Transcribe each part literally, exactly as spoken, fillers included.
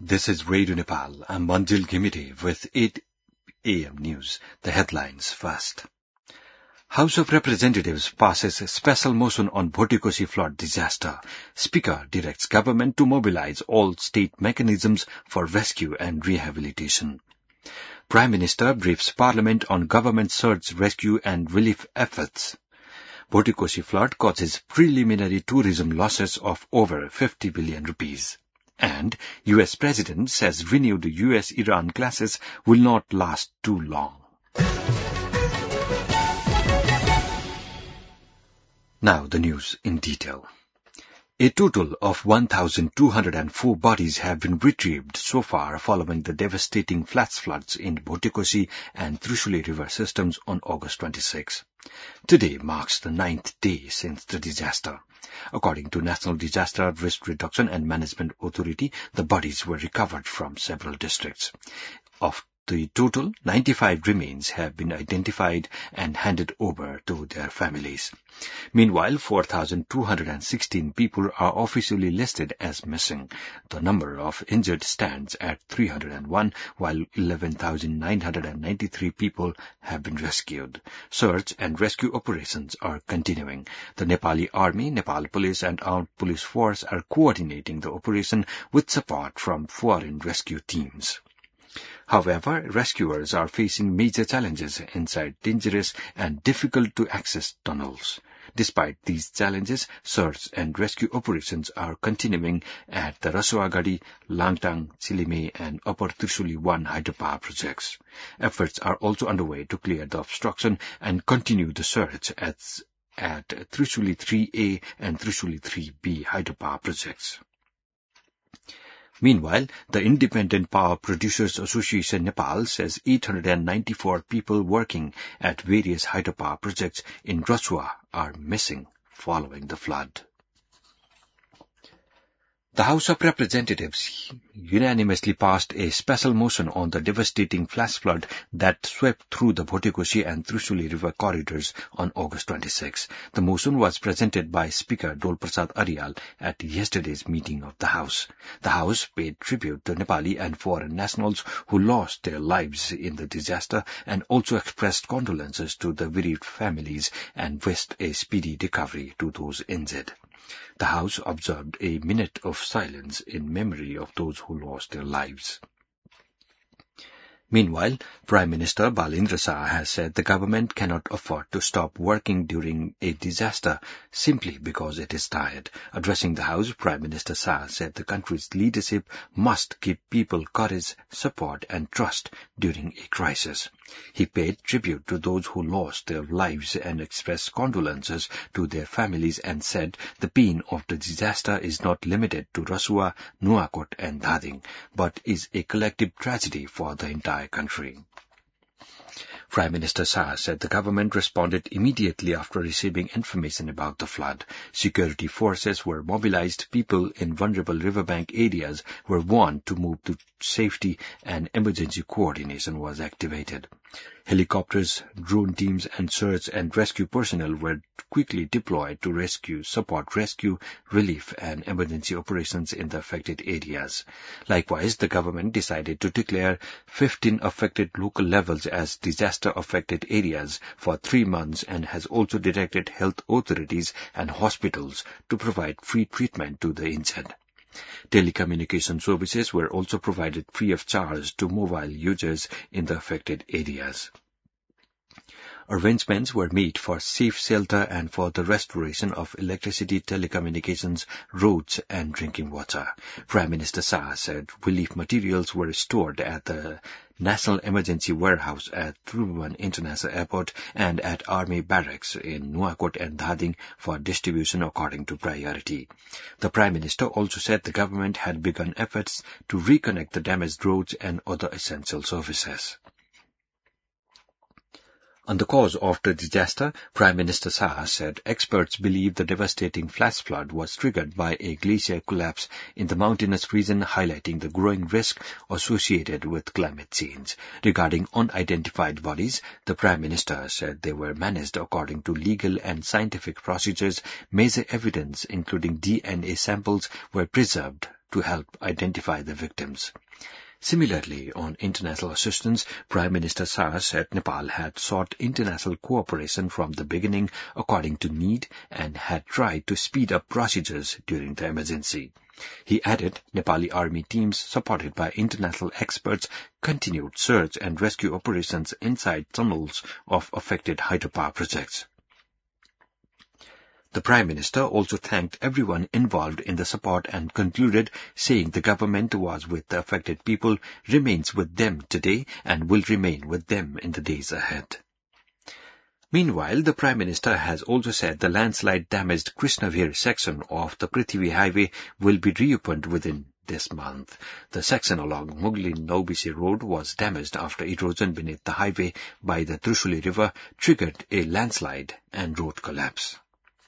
This is Radio Nepal. I'm Manjil Ghimire with eight A M News. The headlines first. House of Representatives passes a special motion on Bhotikoshi flood disaster. Speaker directs government to mobilize all state mechanisms for rescue and rehabilitation. Prime Minister briefs Parliament on government search, rescue and relief efforts. Bhotikoshi flood causes preliminary tourism losses of over fifty billion rupees. And U S President says renewed U S Iran clashes will not last too long. Now the news in detail. A total of one thousand two hundred four bodies have been retrieved so far following the devastating flash floods in Bhotikoshi and Trishuli river systems on August twenty-sixth. Today marks the ninth day since the disaster. According to National Disaster Risk Reduction and Management Authority, the bodies were recovered from several districts. Of the total, ninety-five remains have been identified and handed over to their families. Meanwhile, four thousand two hundred sixteen people are officially listed as missing. The number of injured stands at three hundred one, while eleven thousand nine hundred ninety-three people have been rescued. Search and rescue operations are continuing. The Nepali Army, Nepal Police and Armed Police Force are coordinating the operation with support from foreign rescue teams. However, rescuers are facing major challenges inside dangerous and difficult-to-access tunnels. Despite these challenges, search and rescue operations are continuing at the Rasuagadi, Langtang, Chilime and Upper Trishuli one hydropower projects. Efforts are also underway to clear the obstruction and continue the search at, at Trishuli three A and Trishuli three B hydropower projects. Meanwhile, the Independent Power Producers Association Nepal says eight hundred ninety-four people working at various hydropower projects in Rasua are missing following the flood. The House of Representatives unanimously passed a special motion on the devastating flash flood that swept through the Bhotikoshi and Trishuli river corridors on August twenty-sixth. The motion was presented by Speaker Dol Prasad Aryal at yesterday's meeting of the House. The House paid tribute to Nepali and foreign nationals who lost their lives in the disaster and also expressed condolences to the bereaved families and wished a speedy recovery to those injured. The House observed a minute of silence in memory of those who lost their lives. Meanwhile, Prime Minister Balendra Shah has said the government cannot afford to stop working during a disaster simply because it is tired. Addressing the House, Prime Minister Shah said the country's leadership must give people courage, support and trust during a crisis. He paid tribute to those who lost their lives and expressed condolences to their families and said the pain of the disaster is not limited to Rasua, Nuakot and Dhading, but is a collective tragedy for the entire country. Prime Minister Shah said the government responded immediately after receiving information about the flood. Security forces were mobilized, people in vulnerable riverbank areas were warned to move to safety, and emergency coordination was activated. Helicopters, drone teams and search and rescue personnel were quickly deployed to rescue, support rescue, relief and emergency operations in the affected areas. Likewise, the government decided to declare fifteen affected local levels as disaster-affected areas for three months and has also directed health authorities and hospitals to provide free treatment to the injured. Telecommunication services were also provided free of charge to mobile users in the affected areas. Arrangements were made for safe shelter and for the restoration of electricity, telecommunications, roads and drinking water. Prime Minister Shah said relief materials were stored at the National Emergency Warehouse at Tribhuvan International Airport and at Army Barracks in Nuakot and Dhading for distribution according to priority. The Prime Minister also said the government had begun efforts to reconnect the damaged roads and other essential services. On the cause of the disaster, Prime Minister Shah said experts believe the devastating flash flood was triggered by a glacier collapse in the mountainous region, highlighting the growing risk associated with climate change. Regarding unidentified bodies, the Prime Minister said they were managed according to legal and scientific procedures. Major evidence, including D N A samples, were preserved to help identify the victims. Similarly, on international assistance, Prime Minister Shah said Nepal had sought international cooperation from the beginning according to need and had tried to speed up procedures during the emergency. He added Nepali army teams supported by international experts continued search and rescue operations inside tunnels of affected hydropower projects. The Prime Minister also thanked everyone involved in the support and concluded, saying the government was with the affected people, remains with them today, and will remain with them in the days ahead. Meanwhile, the Prime Minister has also said the landslide-damaged Krishnavir section of the Prithvi Highway will be reopened within this month. The section along Mugli-Naubisi Road was damaged after erosion beneath the highway by the Trishuli River triggered a landslide and road collapse.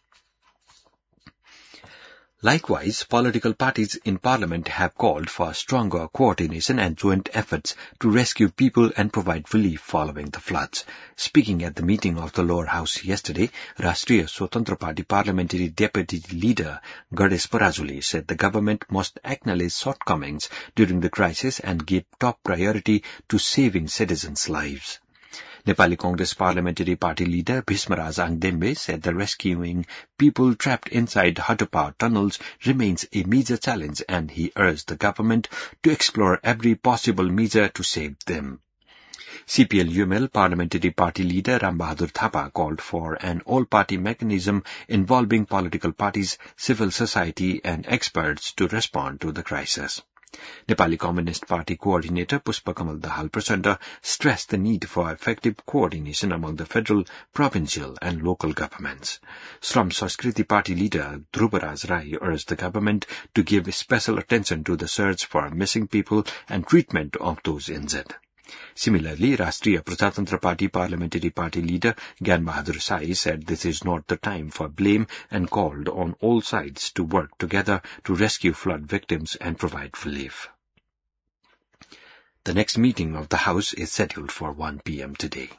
Likewise, political parties in Parliament have called for stronger coordination and joint efforts to rescue people and provide relief following the floods. Speaking at the meeting of the lower house yesterday, Rashtriya Swatantra Party Parliamentary Deputy Leader Ganesh Parajuli said the government must acknowledge shortcomings during the crisis and give top priority to saving citizens' lives. Nepali Congress Parliamentary Party leader Bhismaraj Angdembe said the rescuing people trapped inside hydropower tunnels remains a major challenge, and he urged the government to explore every possible measure to save them. C P L U M L Parliamentary Party leader Ram Bahadur Thapa called for an all-party mechanism involving political parties, civil society and experts to respond to the crisis. Nepali Communist Party coordinator Pushpa Kamal Dahal Prachanda stressed the need for effective coordination among the federal, provincial and local governments. Shram Sanskriti Party leader Dhruvaraj Rai urged the government to give special attention to the search for missing people and treatment of those injured. Similarly, Rashtriya Prajatantra Party Parliamentary Party leader Gyan Bahadur Sai said this is not the time for blame and called on all sides to work together to rescue flood victims and provide relief. The next meeting of the House is scheduled for one p m today.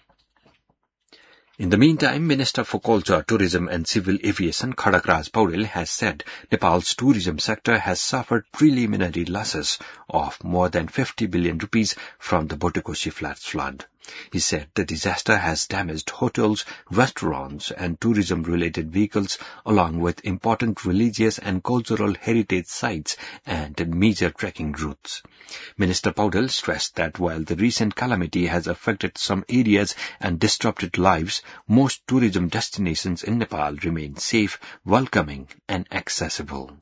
In the meantime, Minister for Culture, Tourism and Civil Aviation Khadak Raj Paudel has said Nepal's tourism sector has suffered preliminary losses of more than fifty billion rupees from the Bhotekoshi floods flood. He said the disaster has damaged hotels, restaurants and tourism-related vehicles along with important religious and cultural heritage sites and major trekking routes. Minister Paudel stressed that while the recent calamity has affected some areas and disrupted lives, most tourism destinations in Nepal remain safe, welcoming and accessible.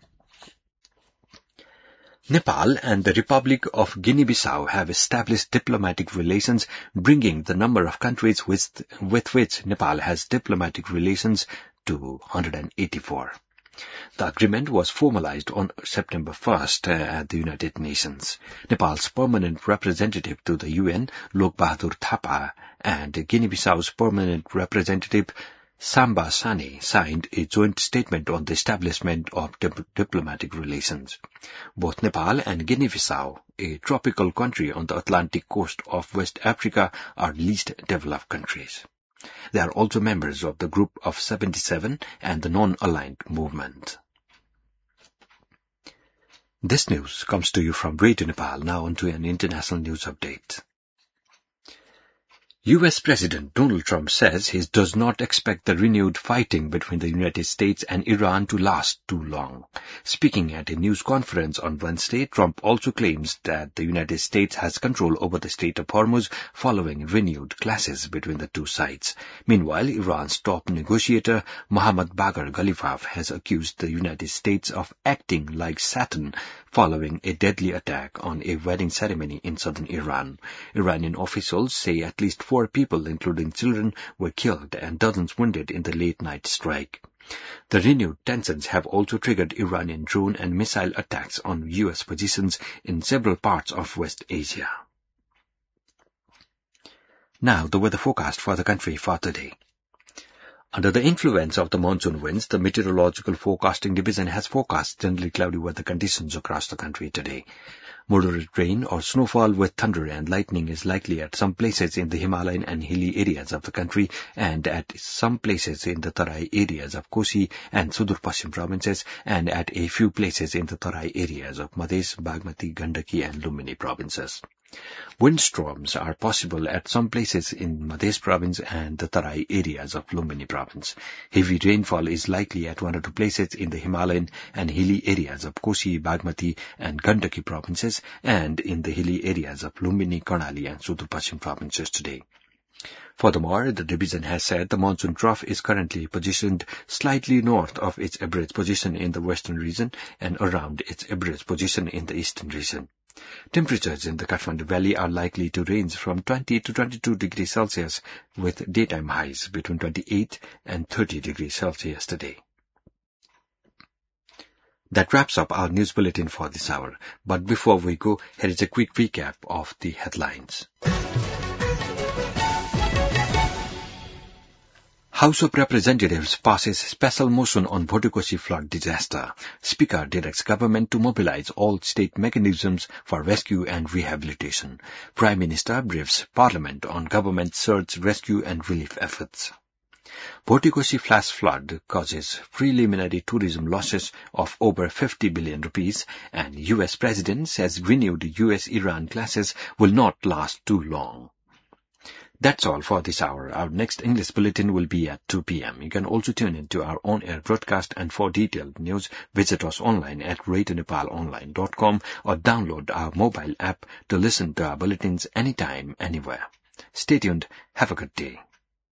Nepal and the Republic of Guinea-Bissau have established diplomatic relations, bringing the number of countries with, with which Nepal has diplomatic relations to one hundred eighty-four. The agreement was formalized on September first uh, at the United Nations. Nepal's permanent representative to the U N, Lok Bahadur Thapa, and Guinea-Bissau's permanent representative, Samba Sane, signed a joint statement on the establishment of dip- diplomatic relations. Both Nepal and Guinea-Bissau, a tropical country on the Atlantic coast of West Africa, are least developed countries. They are also members of the Group of seventy-seven and the Non-Aligned Movement. This news comes to you from Radio Nepal. Now on to an international news update. U S President Donald Trump says he does not expect the renewed fighting between the United States and Iran to last too long. Speaking at a news conference on Wednesday, Trump also claims that the United States has control over the Strait of Hormuz following renewed clashes between the two sides. Meanwhile, Iran's top negotiator Mohammad Bagher Ghalibaf has accused the United States of acting like Satan following a deadly attack on a wedding ceremony in southern Iran. Iranian officials say at least four people, including children, were killed and dozens wounded in the late-night strike. The renewed tensions have also triggered Iranian drone and missile attacks on U S positions in several parts of West Asia. Now, the weather forecast for the country for today. Under the influence of the monsoon winds, the Meteorological Forecasting Division has forecast generally cloudy weather conditions across the country today. Moderate rain or snowfall with thunder and lightning is likely at some places in the Himalayan and hilly areas of the country and at some places in the Tarai areas of Kosi and Sudur Paschim provinces and at a few places in the Tarai areas of Madhes, Bagmati, Gandaki and Lumbini provinces. Windstorms are possible at some places in Madhes province and the Tarai areas of Lumbini province. Heavy rainfall is likely at one or two places in the Himalayan and hilly areas of Kosi, Bagmati and Gandaki provinces and in the hilly areas of Lumbini, Karnali and Sudur Paschim provinces today. Furthermore, the division has said the monsoon trough is currently positioned slightly north of its average position in the western region and around its average position in the eastern region. Temperatures in the Kathmandu Valley are likely to range from twenty to twenty-two degrees Celsius with daytime highs between twenty-eight and thirty degrees Celsius today. That wraps up our news bulletin for this hour. But before we go, here is a quick recap of the headlines. House of Representatives passes special motion on Bhotekoshi flood disaster. Speaker directs government to mobilize all state mechanisms for rescue and rehabilitation. Prime Minister briefs Parliament on government search, rescue and relief efforts. Bhotekoshi flash flood causes preliminary tourism losses of over fifty billion rupees, and U S President says renewed U S Iran clashes will not last too long. That's all for this hour. Our next English bulletin will be at two p.m. You can also tune in to our on-air broadcast, and for detailed news, visit us online at radio nepal online dot com or download our mobile app to listen to our bulletins anytime, anywhere. Stay tuned. Have a good day.